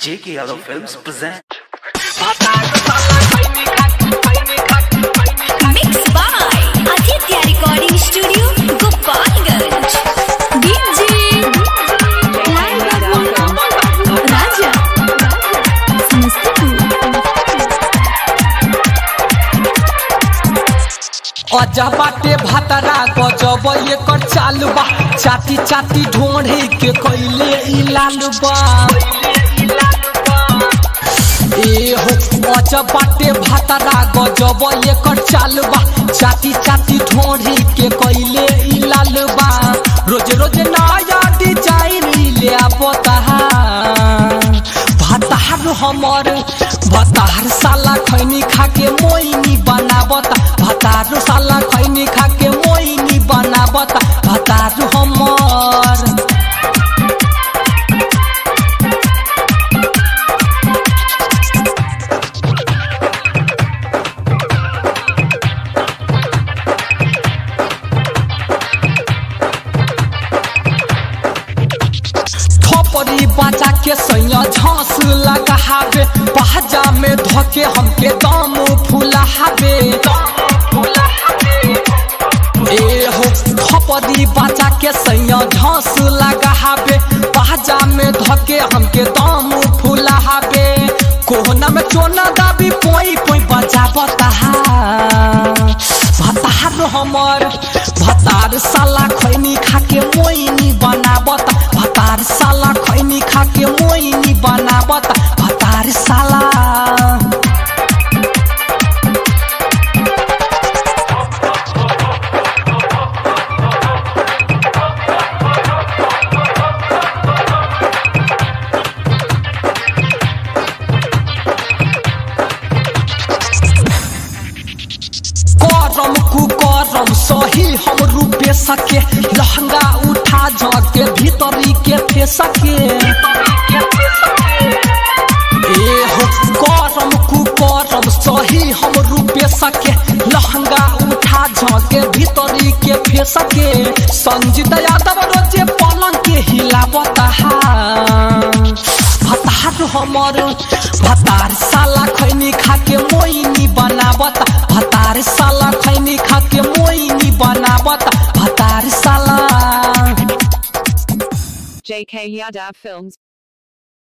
JK Yadav Films present. Mixed by Aditya Recording Studio, Gopalganj. DJ Raja Samastipur. अजा बाटे भातरा गजब एकर चालू बा चाटी चाटी ढोढ़े के कैले ई लालू बा ए हो अजा बाटे भातरा गजब एकर चालू बा चाटी चाटी ढोढ़े के कैले ई लालू बा रोज रोज नया डिजाइन ले आवता भातार हमर भातार साला खैनी खा के मोइनी बनावता भातार साला खैनी खा के मोइनी बनावता भातार हमर थपरी बाजा के सैया झांस लगावे बाजा में धके हमके दम फुलावे ए हो थपरी बाजा के सैया झांस लगावे बाजा में धके हमके दम फुलावे कोहना में चोना दाबी पोई पोई बजावता भातार हमर भातार साला खैनी खा के मोइनी बनावता भातार साला खैनी खा के मोइनी बनावता भातार साला करम कुकरम सही हम रूपे सके लहंगा उठा जाके भीतरी के फेसके ए हो करम कुकरम सही हम रूपे सके लहंगा उठा जाके भीतरी के फेसके संजीत यादव रोजे पलंग के हिलावता भातार हमर भातार साला खैनी खा के मोइनी बनावता भातार साला खैनी खा के मोइनी बनावता भातार साला JK Yadav Films